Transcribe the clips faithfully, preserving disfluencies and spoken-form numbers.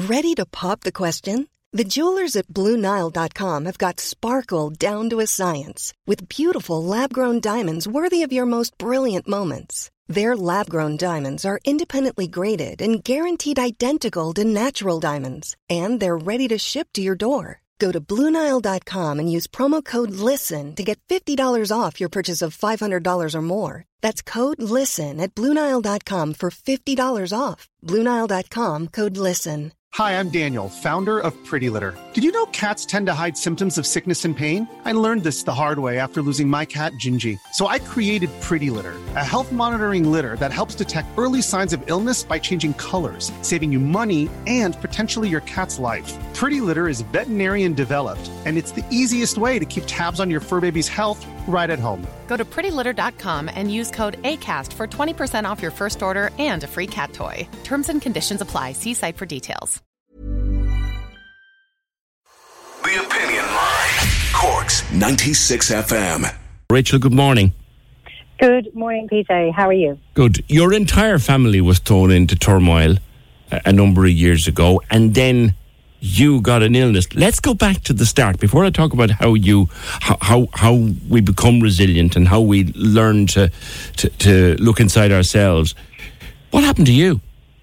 Ready to pop the question? The jewelers at Blue Nile dot com have got sparkle down to a science with beautiful lab-grown diamonds worthy of your most brilliant moments. Their lab-grown diamonds are independently graded and guaranteed identical to natural diamonds, and they're ready to ship to your door. Go to Blue Nile dot com and use promo code LISTEN to get fifty dollars off your purchase of five hundred dollars or more. That's code LISTEN at Blue Nile dot com for fifty dollars off. Blue Nile dot com, code LISTEN. Hi, I'm Daniel, founder of Pretty Litter. Did you know cats tend to hide symptoms of sickness and pain? I learned this the hard way after losing my cat, Gingy. So I created Pretty Litter, a health monitoring litter that helps detect early signs of illness by changing colors, saving you money and potentially your cat's life. Pretty Litter is veterinarian developed, and it's the easiest way to keep tabs on your fur baby's health right at home. Go to pretty litter dot com and use code ACAST for twenty percent off your first order and a free cat toy. Terms and conditions apply. See site for details. The Opinion Line. Cork's ninety-six F M. Rachel, good morning. Good morning, P J. How are you? Good. Your entire family was thrown into turmoil a, a number of years ago, and then you got an illness. Let's go back to the start before I talk about how you, how how, how we become resilient and how we learn to, to to look inside ourselves. What happened to you?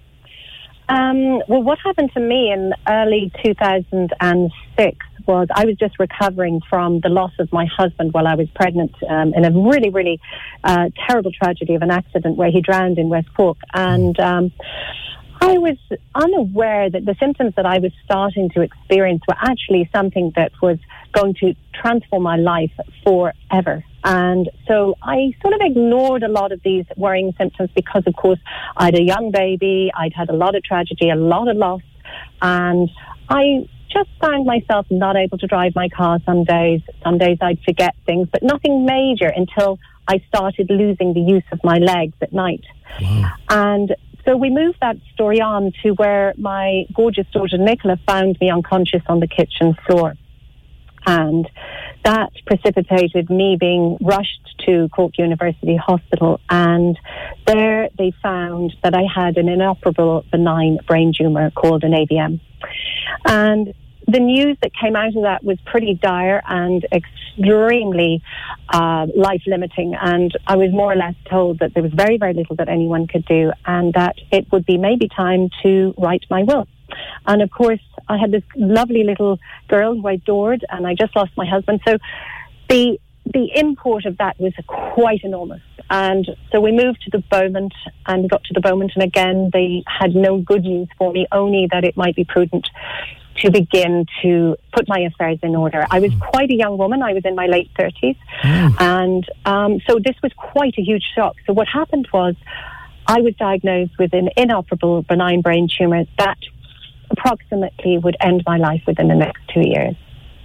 Um, well, what happened to me in early two thousand six was I was just recovering from the loss of my husband while I was pregnant um, in a really, really uh, terrible tragedy of an accident where he drowned in West Cork. And um, I was unaware that the symptoms that I was starting to experience were actually something that was going to transform my life forever. And so I sort of ignored a lot of these worrying symptoms because, of course, I had a young baby, I'd had a lot of tragedy, a lot of loss, and I just found myself not able to drive my car some days. Some days I'd forget things, but nothing major until I started losing the use of my legs at night. Wow. And so we moved that story on to where my gorgeous daughter Nicola found me unconscious on the kitchen floor. And that precipitated me being rushed to Cork University Hospital, and there they found that I had an inoperable benign brain tumour called an A V M. And the news that came out of that was pretty dire and extremely uh, life-limiting, and I was more or less told that there was very, very little that anyone could do, and that it would be maybe time to write my will. And of course, I had this lovely little girl who I adored, and I just lost my husband. So the the import of that was quite enormous. And so we moved to the Beaumont, and we got to the Beaumont, and again, they had no good news for me, only that it might be prudent to begin to put my affairs in order. I was quite a young woman. I was in my late thirties. Mm. And um, so this was quite a huge shock. So what happened was I was diagnosed with an inoperable benign brain tumour that approximately would end my life within the next two years.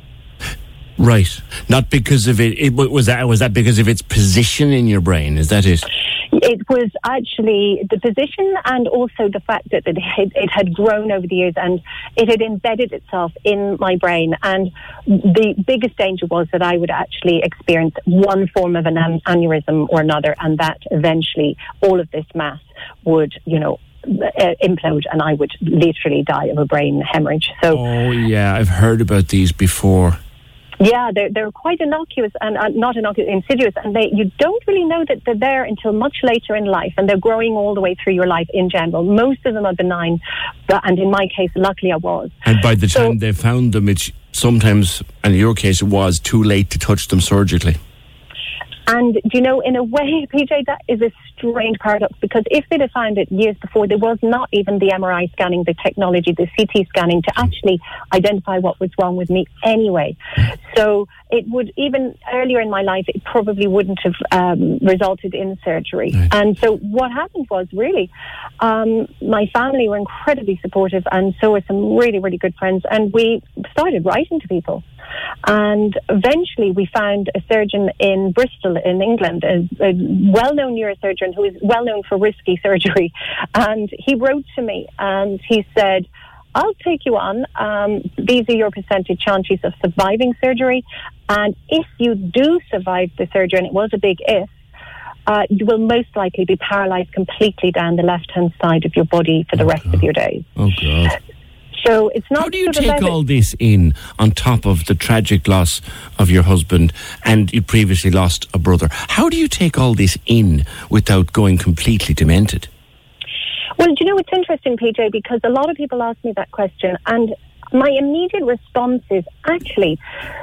Right. Not because of it, it was that was that because of its position in your brain, is that it? It was actually the position, and also the fact that it had, it had grown over the years and it had embedded itself in my brain. And the biggest danger was that I would actually experience one form of an aneurysm or another, and that eventually all of this mass would, you know, Uh, implode, and I would literally die of a brain hemorrhage. So, oh yeah, I've heard about these before. Yeah, they're they're quite innocuous and uh, not innocuous, insidious, and they you don't really know that they're there until much later in life, and they're growing all the way through your life in general. Most of them are benign, but and in my case, luckily I was. And by the so, time they found them, it's sometimes, and in your case, it was too late to touch them surgically. And, you know, in a way, P J, that is a strange paradox, because if they'd have found it years before, there was not even the M R I scanning, the technology, the C T scanning to actually identify what was wrong with me anyway. So it would, even earlier in my life, it probably wouldn't have um, resulted in surgery. Right. And so what happened was, really, um, my family were incredibly supportive, and so were some really, really good friends. And we started writing to people. And eventually we found a surgeon in Bristol in England, a, a well-known neurosurgeon who is well-known for risky surgery. And he wrote to me and he said, I'll take you on. Um, these are your percentage chances of surviving surgery. And if you do survive the surgery, and it was a big if, uh, you will most likely be paralyzed completely down the left-hand side of your body for the oh, rest God. of your days. Oh, God. So it's not. How do you sort of take about all this in on top of the tragic loss of your husband, and you previously lost a brother? How do you take all this in without going completely demented? Well, do you know, it's interesting, P J, because a lot of people ask me that question, and my immediate response is actually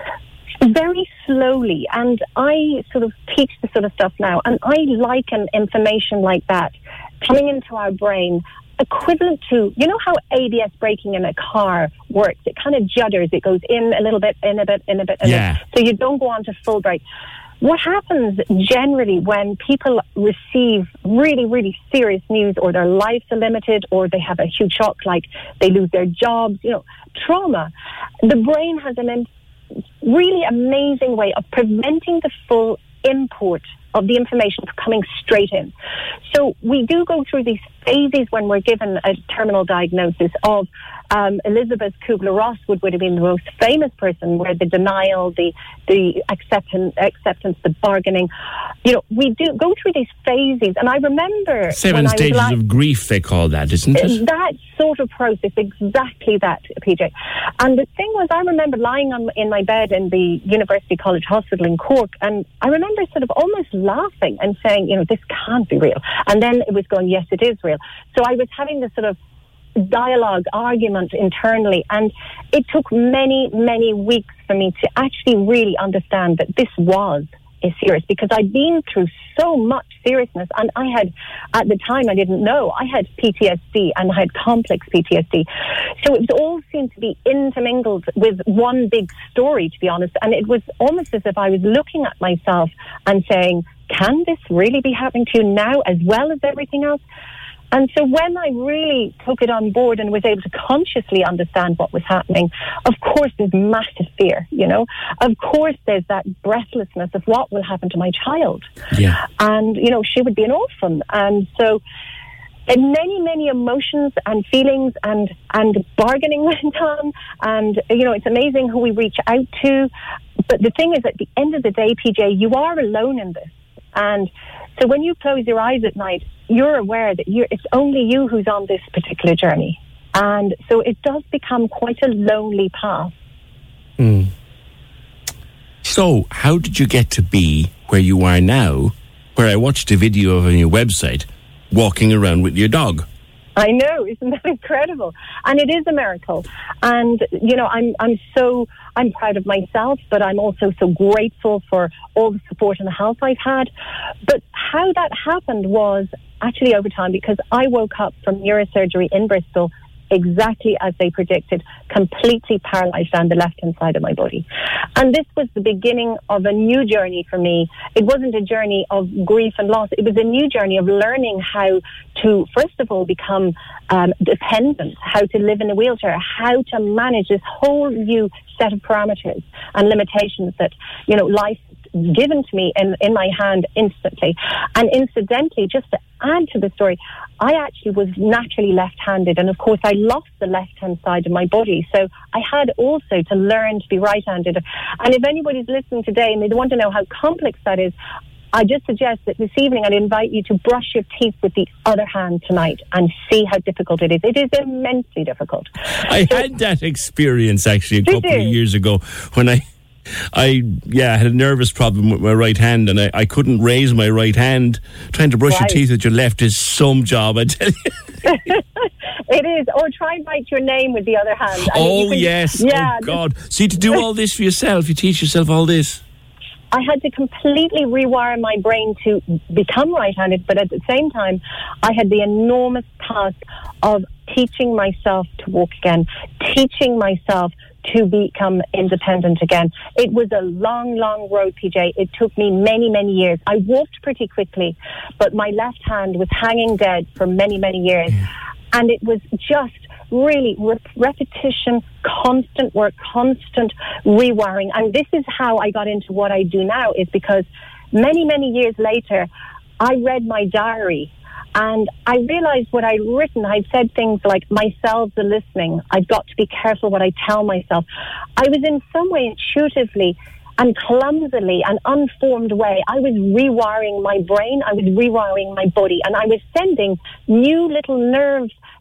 very slowly, and I sort of teach this sort of stuff now, and I liken information like that coming into our brain equivalent to, you know how A B S braking in a car works? It kind of judders. It goes in a little bit, in a bit, in a bit, in Yeah. a bit. So you don't go on to full brake. What happens generally when people receive really, really serious news, or their lives are limited, or they have a huge shock, like they lose their jobs, you know, trauma, the brain has an im- really amazing way of preventing the full import of the information coming straight in. So we do go through these phases when we're given a terminal diagnosis of um, Elizabeth Kubler-Ross would, would have been the most famous person, where the denial, the the acceptance, acceptance, the bargaining. You know, we do go through these phases, and I remember Seven when I was stages like, of grief, they call that, isn't it? that sort of process, exactly that, P J. And the thing was, I remember lying on, in my bed in the University College Hospital in Cork, and I remember sort of almost laughing and saying, you know, this can't be real. And then it was going, yes, it is real. So I was having this sort of dialogue, argument internally, and it took many, many weeks for me to actually really understand that this was a serious, because I'd been through so much seriousness, and I had, at the time, I didn't know, I had P T S D, and I had complex P T S D. So it all seemed to be intermingled with one big story, to be honest, and it was almost as if I was looking at myself and saying, can this really be happening to you now as well as everything else? And so when I really took it on board and was able to consciously understand what was happening, of course there's massive fear, you know. Of course there's that breathlessness of what will happen to my child. Yeah. And, you know, she would be an orphan. And so and many, many emotions and feelings and, and bargaining went on. And, you know, it's amazing who we reach out to. But the thing is, at the end of the day, P J, you are alone in this. And so when you close your eyes at night, you're aware that you're, it's only you who's on this particular journey. And so it does become quite a lonely path. Mm. So how did you get to be where you are now, where I watched a video of on your website, walking around with your dog? I know, isn't that incredible? And it is a miracle. And, you know, I'm I'm so, I'm proud of myself, but I'm also so grateful for all the support and the help I've had. But how that happened was actually over time, because I woke up from neurosurgery in Bristol exactly as they predicted, completely paralyzed on the left-hand side of my body. And this was the beginning of a new journey for me. It wasn't a journey of grief and loss. It was a new journey of learning how to, first of all, become um, dependent, how to live in a wheelchair, how to manage this whole new set of parameters and limitations that, you know, life given to me in, in my hand instantly. And incidentally, just to add to the story, I actually was naturally left-handed, and of course I lost the left-hand side of my body, so I had also to learn to be right-handed. And if anybody's listening today and they want to know how complex that is, I just suggest that this evening I'd invite you to brush your teeth with the other hand tonight and see how difficult it is. It is immensely difficult. I so, had that experience actually a Did couple you? of years ago when I I yeah, I had a nervous problem with my right hand, and I, I couldn't raise my right hand. Trying to brush Right. your teeth with your left is some job, I tell you. It is. Or try and write your name with the other hand. I mean, Oh, you can- yes. Yeah, Oh, God. See, to do all this for yourself, you teach yourself all this. I had to completely rewire my brain to become right-handed, but at the same time, I had the enormous task of teaching myself to walk again, teaching myself to become independent again. It was a long, long road, P J. It took me many, many years. I walked pretty quickly, but my left hand was hanging dead for many, many years. And it was just really re- repetition, constant work, constant rewiring. And this is how I got into what I do now, is because many, many years later, I read my diary and I realized what I'd written. I'd said things like, my cells are listening. I've got to be careful what I tell myself. I was in some way intuitively and clumsily and unformed way, I was rewiring my brain, I was rewiring my body, and I was sending new little nerve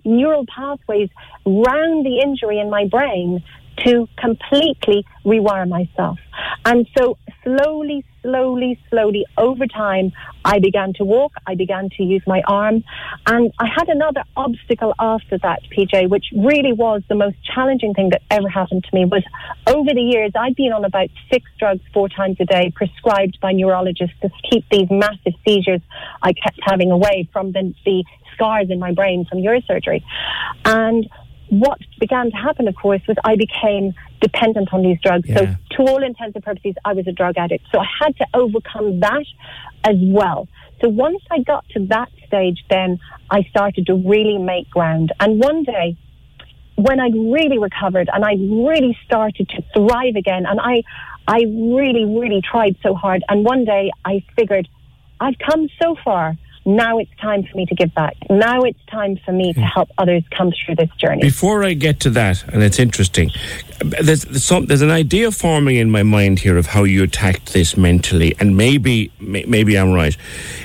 neural pathways round the injury in my brain to completely rewire myself. And so slowly, slowly, slowly, over time, I began to walk, I began to use my arm, and I had another obstacle after that, P J, which really was the most challenging thing that ever happened to me. Was over the years, I'd been on about six drugs four times a day, prescribed by neurologists to keep these massive seizures I kept having away from the, the scars in my brain from neurosurgery. And what began to happen, of course, was I became dependent on these drugs. Yeah. So to all intents and purposes, I was a drug addict. So I had to overcome that as well. So once I got to that stage, then I started to really make ground. And one day, when I really recovered and I really started to thrive again, and I, I really, really tried so hard. And one day I figured, I've come so far. Now it's time for me to give back. Now it's time for me to help others come through this journey. Before I get to that, and it's interesting, there's, there's, some, there's an idea forming in my mind here of how you attacked this mentally, and maybe maybe I'm right.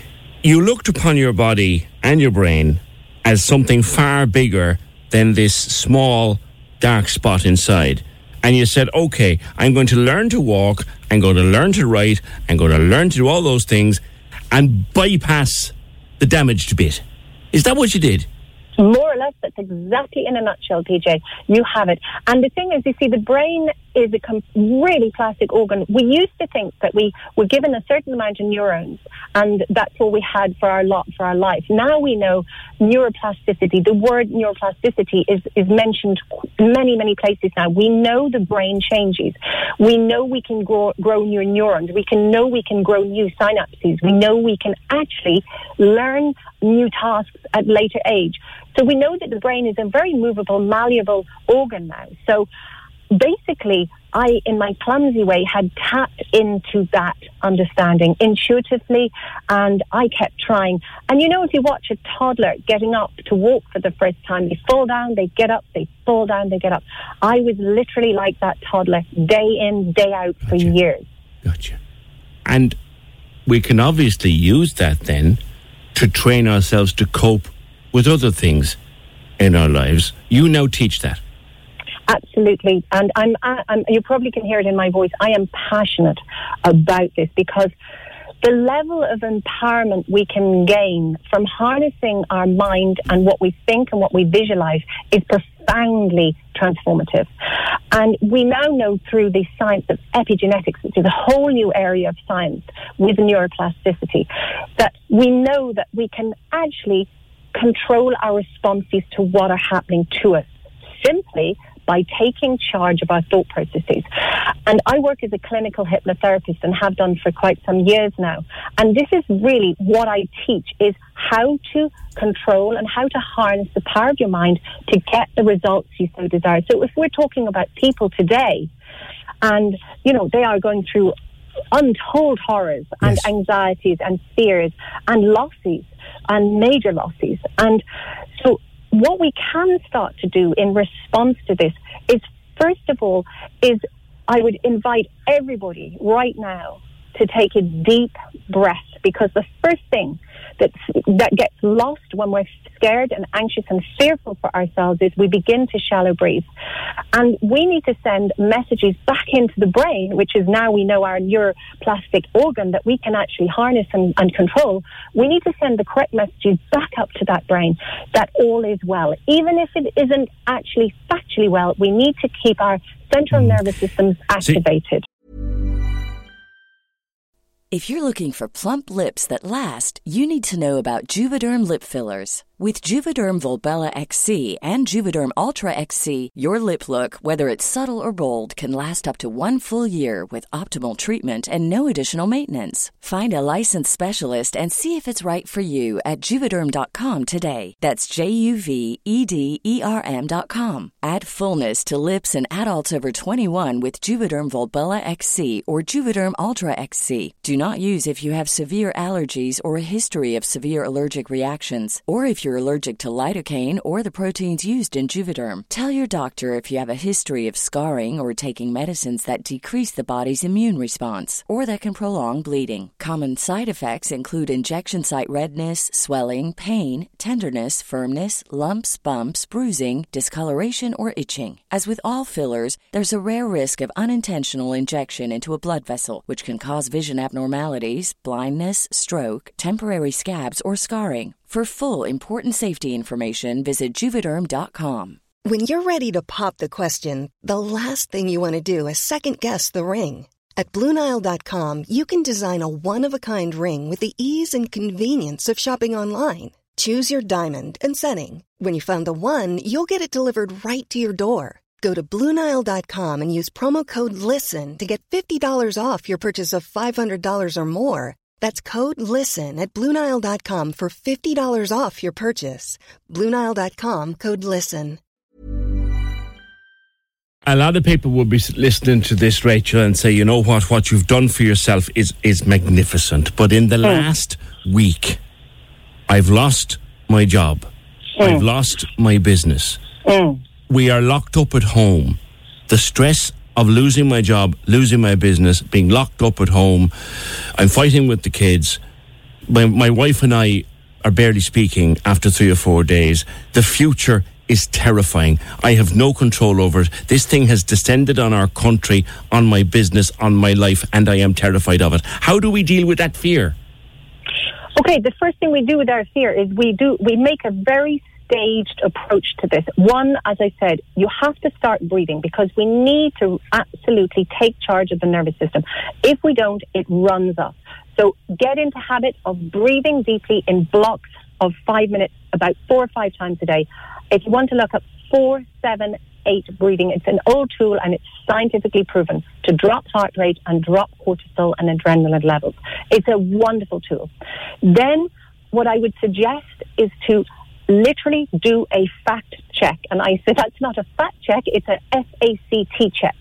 You looked upon your body and your brain as something far bigger than this small, dark spot inside. And you said, okay, I'm going to learn to walk, I'm going to learn to write, I'm going to learn to do all those things and bypass the damaged bit. Is that what you did? More or less, that's exactly in a nutshell, P J. You have it. And the thing is, you see, the brain is a com- really plastic organ. We used to think that we were given a certain amount of neurons and that's all we had for our lot, for our life. Now we know neuroplasticity. The word neuroplasticity is, is mentioned in many, many places now. We know the brain changes. We know we can grow, grow new neurons. We can know we can grow new synapses. We know we can actually learn new tasks at later age. So we know that the brain is a very movable, malleable organ now. So basically, I, in my clumsy way, had tapped into that understanding intuitively, and I kept trying. And you know, if you watch a toddler getting up to walk for the first time, they fall down, they get up, they fall down, they get up. I was literally like that toddler, day in, day out for Gotcha. years. Gotcha. And we can obviously use that then to train ourselves to cope with other things in our lives. You now teach that. Absolutely. And I'm, I'm, you probably can hear it in my voice. I am passionate about this because the level of empowerment we can gain from harnessing our mind and what we think and what we visualize is profoundly transformative. And we now know through the science of epigenetics, which is a whole new area of science with neuroplasticity, that we know that we can actually control our responses to what are happening to us simply by taking charge of our thought processes. And I work as a clinical hypnotherapist and have done for quite some years now. And this is really what I teach, is how to control and how to harness the power of your mind to get the results you so desire. So if we're talking about people today, and, you know, they are going through untold horrors and yes. anxieties and fears and losses and major losses. And so what we can start to do in response to this is, first of all, is I would invite everybody right now to take a deep breath, because the first thing that that gets lost when we're scared and anxious and fearful for ourselves is we begin to shallow breathe. And we need to send messages back into the brain, which is now we know our neuroplastic organ that we can actually harness and, and control. We need to send the correct messages back up to that brain that all is well. Even if it isn't actually factually well, we need to keep our central nervous systems activated. If you're looking for plump lips that last, you need to know about Juvederm lip fillers. With Juvederm Volbella X C and Juvederm Ultra X C, your lip look, whether it's subtle or bold, can last up to one full year with optimal treatment and no additional maintenance. Find a licensed specialist and see if it's right for you at Juvederm dot com today. That's J U V E D E R M dot com. Add fullness to lips in adults over twenty-one with Juvederm Volbella X C or Juvederm Ultra X C. Do not use if you have severe allergies or a history of severe allergic reactions, or if you're you're allergic to lidocaine or the proteins used in Juvederm. Tell your doctor if you have a history of scarring or taking medicines that decrease the body's immune response or that can prolong bleeding. Common side effects include injection site redness, swelling, pain, tenderness, firmness, lumps, bumps, bruising, discoloration, or itching. As with all fillers, there's a rare risk of unintentional injection into a blood vessel, which can cause vision abnormalities, blindness, stroke, temporary scabs, or scarring. For full, important safety information, visit Juvederm dot com. When you're ready to pop the question, the last thing you want to do is second-guess the ring. At Blue Nile dot com, you can design a one-of-a-kind ring with the ease and convenience of shopping online. Choose your diamond and setting. When you find the one, you'll get it delivered right to your door. Go to Blue Nile dot com and use promo code LISTEN to get fifty dollars off your purchase of five hundred dollars or more. That's code LISTEN at Blue Nile dot com for fifty dollars off your purchase. Blue Nile dot com, code LISTEN. A lot of people will be listening to this, Rachel, and say, you know what, what you've done for yourself is, is magnificent. But in the mm. last week, I've lost my job. Mm. I've lost my business. Mm. We are locked up at home. The stress of losing my job, losing my business, being locked up at home. I'm fighting with the kids. My, my wife and I are barely speaking after three or four days. The future is terrifying. I have no control over it. This thing has descended on our country, on my business, on my life, and I am terrified of it. How do we deal with that fear? Okay, the first thing we do with our fear is we do we make a very staged approach to this. One, as I said, you have to start breathing because we need to absolutely take charge of the nervous system. If we don't, it runs us. So get into habit of breathing deeply in blocks of five minutes, about four or five times a day. If you want to look up four, seven, eight breathing, it's an old tool and it's scientifically proven to drop heart rate and drop cortisol and adrenaline levels. It's a wonderful tool. Then what I would suggest is to literally do a fact check. And I say that's not a fact check, it's a F A C T check.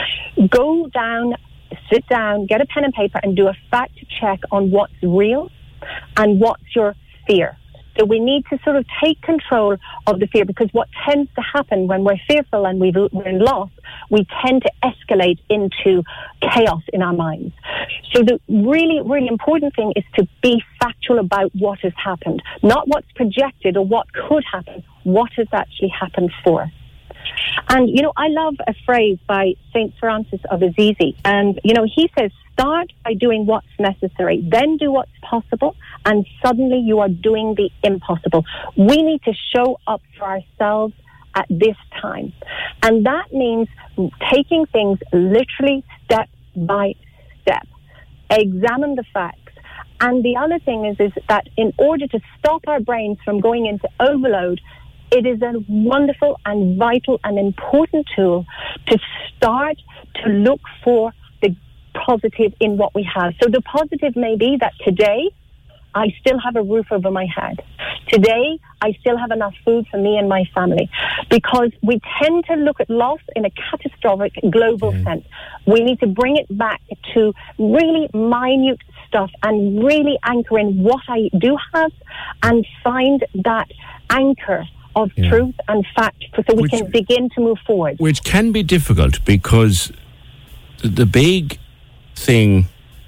Go down, sit down, get a pen and paper and do a fact check on what's real and what's your fear. So we need to sort of take control of the fear, because what tends to happen when we're fearful and we've, we're in loss, we tend to escalate into chaos in our minds. So the really, really important thing is to be factual about what has happened, not what's projected or what could happen, what has actually happened for us. And, you know, I love a phrase by Saint Francis of Assisi. And, you know, he says, start by doing what's necessary, then do what's possible, and suddenly you are doing the impossible. We need to show up for ourselves at this time. And that means taking things literally step by step. Examine the facts. And the other thing is, is that in order to stop our brains from going into overload, it is a wonderful and vital and important tool to start to look for the positive in what we have. So the positive may be that today I still have a roof over my head. Today I still have enough food for me and my family. Because we tend to look at loss in a catastrophic global mm. sense. We need to bring it back to really minute stuff and really anchor in what I do have and find that anchor of yeah. truth and fact so we which, can begin to move forward. Which can be difficult because the big thing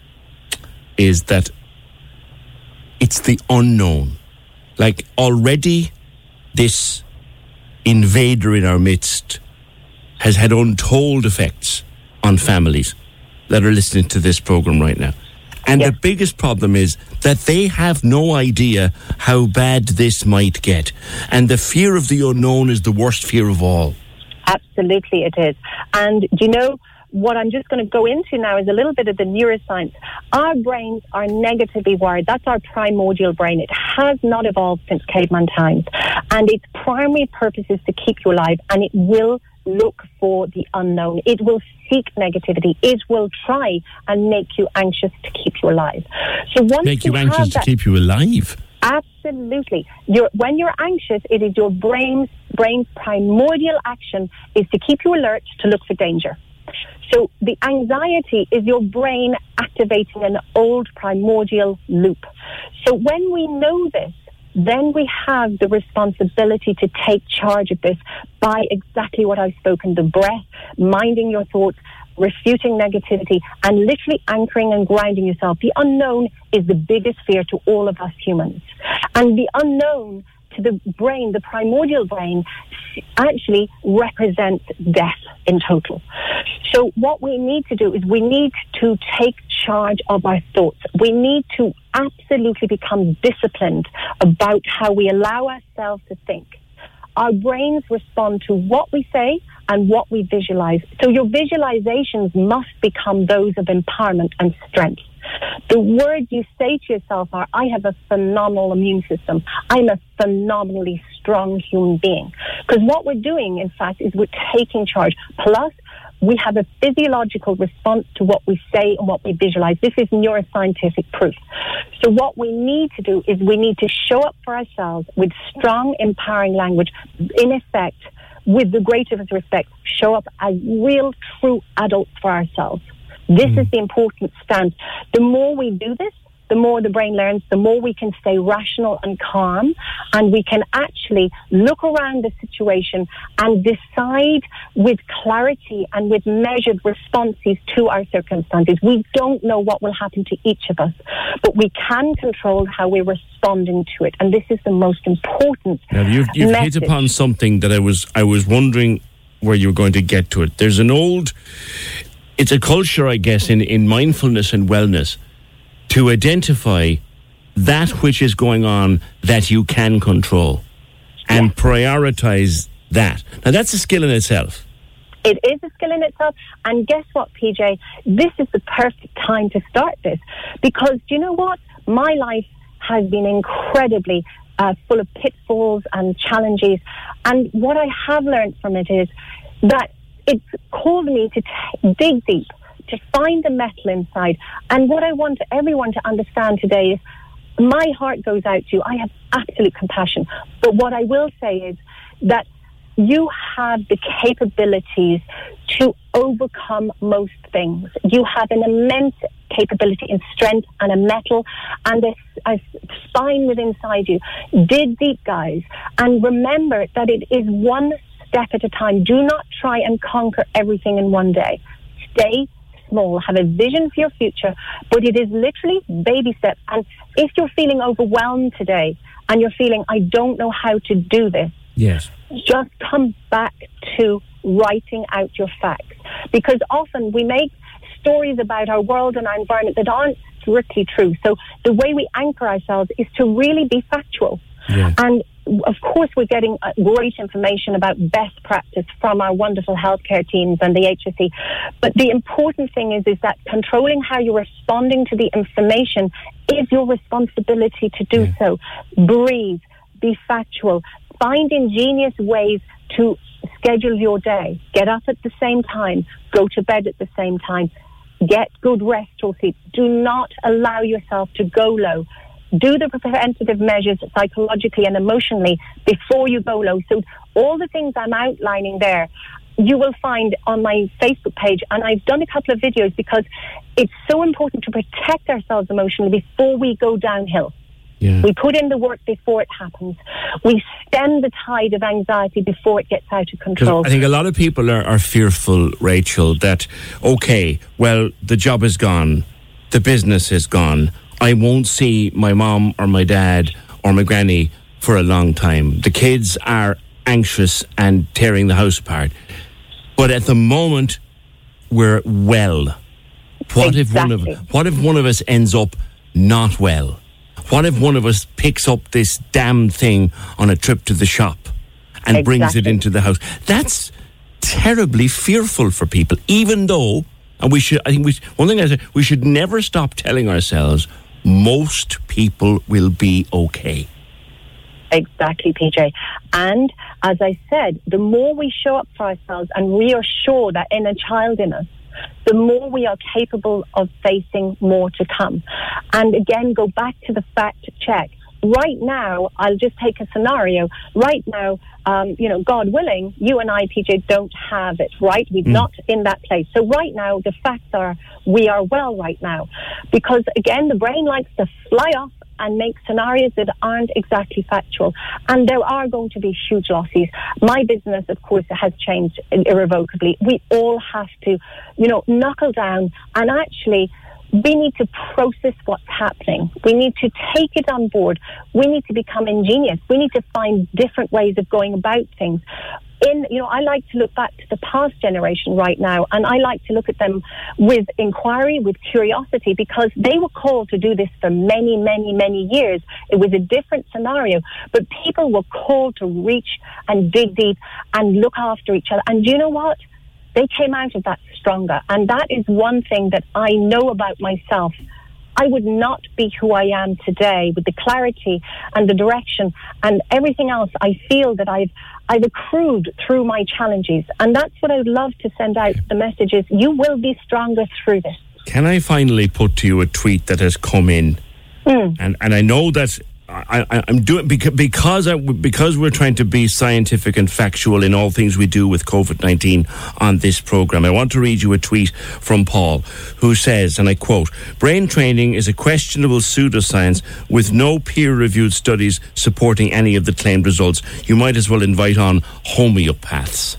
is that it's the unknown. Like already this invader in our midst has had untold effects on families that are listening to this program right now. And yes. the biggest problem is that they have no idea how bad this might get. And the fear of the unknown is the worst fear of all. Absolutely it is. And do you know, what I'm just going to go into now is a little bit of the neuroscience. Our brains are negatively wired. That's our primordial brain. It has not evolved since caveman times. And its primary purpose is to keep you alive. And it will look for the unknown. It will seek negativity. It will try and make you anxious to keep you alive. So once make you, you anxious to that, keep you alive? Absolutely. You're, when you're anxious, it is your brain's, brain's primordial action is to keep you alert, to look for danger. So the anxiety is your brain activating an old primordial loop. So when we know this, then we have the responsibility to take charge of this by exactly what I've spoken, the breath, minding your thoughts, refuting negativity, and literally anchoring and grounding yourself. The unknown is the biggest fear to all of us humans. And the unknown to the brain, the primordial brain, actually represents death in total. So what we need to do is we need to take charge of our thoughts. We need to absolutely become disciplined about how we allow ourselves to think. Our brains respond to what we say and what we visualize. So your visualizations must become those of empowerment and strength. The words you say to yourself are, I have a phenomenal immune system. I'm a phenomenally strong human being. Because what we're doing, in fact, is we're taking charge. Plus, we have a physiological response to what we say and what we visualize. This is neuroscientific proof. So what we need to do is we need to show up for ourselves with strong, empowering language. In effect, with the greatest respect, show up as real, true adults for ourselves. This mm. is the important stance. The more we do this, the more the brain learns, the more we can stay rational and calm, and we can actually look around the situation and decide with clarity and with measured responses to our circumstances. We don't know what will happen to each of us, but we can control how we're responding to it, and this is the most important now, you've, you've hit upon something that I was I was wondering where you were going to get to it. There's an old, it's a culture, I guess, in, in mindfulness and wellness, to identify that which is going on that you can control and yes. prioritize that. Now, that's a skill in itself. It is a skill in itself. And guess what, P J? This is the perfect time to start this. Because, do you know what? My life has been incredibly uh, full of pitfalls and challenges. And what I have learned from it is that it's called me to t- dig deep, to find the metal inside. And what I want everyone to understand today is my heart goes out to you. I have absolute compassion. But what I will say is that you have the capabilities to overcome most things. You have an immense capability in strength and a metal and a, a spine within inside you. Dig deep, guys. And remember that it is one step at a time. Do not try and conquer everything in one day. Stay small, have a vision for your future, but it is literally baby steps. And if you're feeling overwhelmed today and you're feeling, I don't know how to do this, yes, just come back to writing out your facts. Because often we make stories about our world and our environment that aren't strictly true. So the way we anchor ourselves is to really be factual. Yeah. And of course, we're getting uh, great information about best practice from our wonderful healthcare teams and the H S E. But the important thing is, is that controlling how you're responding to the information is your responsibility to do yeah. so. Breathe, be factual, find ingenious ways to schedule your day. Get up at the same time, go to bed at the same time, get good rest or sleep. Do not allow yourself to go low. Do the preventative measures psychologically and emotionally before you go low. So all the things I'm outlining there, you will find on my Facebook page. And I've done a couple of videos because it's so important to protect ourselves emotionally before we go downhill. Yeah. We put in the work before it happens. We stem the tide of anxiety before it gets out of control. I think a lot of people are, are fearful, Rachel, that, okay, well, the job is gone, the business is gone, I won't see my mom or my dad or my granny for a long time. The kids are anxious and tearing the house apart. But at the moment, we're well. What exactly. if one of what if one of us ends up not well? What if one of us picks up this damn thing on a trip to the shop and exactly. brings it into the house? That's terribly fearful for people, even though, and we should, I think we, one thing I say, we should never stop telling ourselves, most people will be okay. Exactly, P J. And as I said, the more we show up for ourselves and reassure that inner child in us, the more we are capable of facing more to come. And again, go back to the fact check. Right now, I'll just take a scenario. Right now, um, you know, God willing, you and I, P J, don't have it, right? We're mm. not in that place. So right now, the facts are we are well right now. Because, again, the brain likes to fly off and make scenarios that aren't exactly factual. And there are going to be huge losses. My business, of course, has changed irrevocably. We all have to, you know, knuckle down and actually we need to process what's happening. We need to take it on board. We need to become ingenious. We need to find different ways of going about things. In, you know, I like to look back to the past generation right now, and I like to look at them with inquiry, with curiosity, because they were called to do this for many, many, many years. It was a different scenario, but people were called to reach and dig deep and look after each other. And do you know what? They came out of that stronger. And that is one thing that I know about myself. I would not be who I am today with the clarity and the direction and everything else I feel that I've I've accrued through my challenges. And that's what I would love to send out. The message is, you will be stronger through this. Can I finally put to you a tweet that has come in? Mm. And and I know that I, I, I'm doing because because, I, because we're trying to be scientific and factual in all things we do with COVID nineteen on this program. I want to read you a tweet from Paul, who says, and I quote, "Brain training is a questionable pseudoscience with no peer-reviewed studies supporting any of the claimed results. You might as well invite on homeopaths."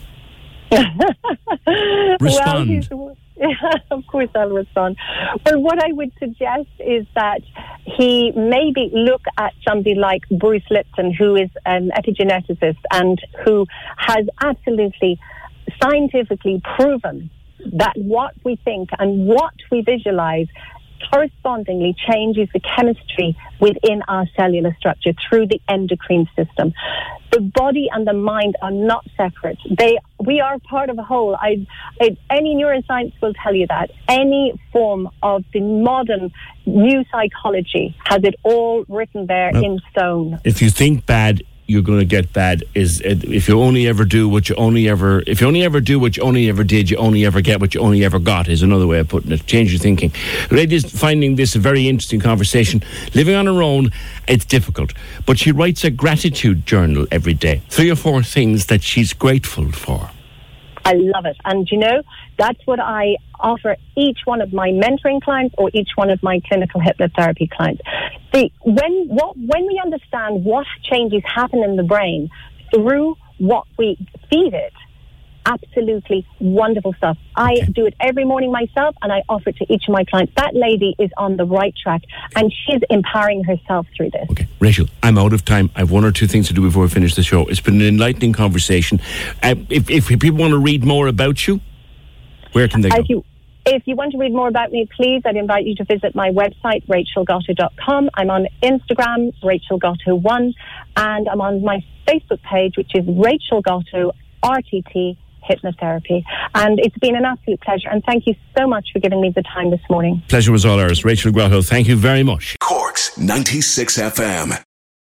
Respond. Well, of course I'll respond. Well, what I would suggest is that he maybe look at somebody like Bruce Lipton, who is an epigeneticist and who has absolutely scientifically proven that what we think and what we visualize correspondingly changes the chemistry within our cellular structure through the endocrine system. The body and the mind are not separate. They, we are part of a whole. I, I, any neuroscience will tell you that. Any form of the modern new psychology has it all written there well, in stone. If you think bad, you're going to get bad. Is if you only ever do what you only ever if you only ever do what you only ever did, you only ever get what you only ever got, is another way of putting it. Change your thinking. Ladies, finding this a very interesting conversation. Living on her own, it's difficult, but she writes a gratitude journal every day. Three or four things that she's grateful for. I love it. And, you know, that's what I offer each one of my mentoring clients or each one of my clinical hypnotherapy clients. See, when, what, when we understand what changes happen in the brain through what we feed it, absolutely wonderful stuff. I okay. do it every morning myself, and I offer it to each of my clients. That lady is on the right track, and she's empowering herself through this. Okay, Rachel, I'm out of time. I have one or two things to do before we finish the show. It's been an enlightening conversation. Uh, if, if people want to read more about you, where can they go? If you, if you want to read more about me, please, I'd invite you to visit my website, rachel gotto dot com. I'm on Instagram, Rachel Gotto one, and I'm on my Facebook page, which is Rachel Gotto R T T Hypnotherapy. And it's been an absolute pleasure, and thank you so much for giving me the time this morning. Pleasure was all ours. Rachel Grotto, thank you very much. Cork's ninety-six F M.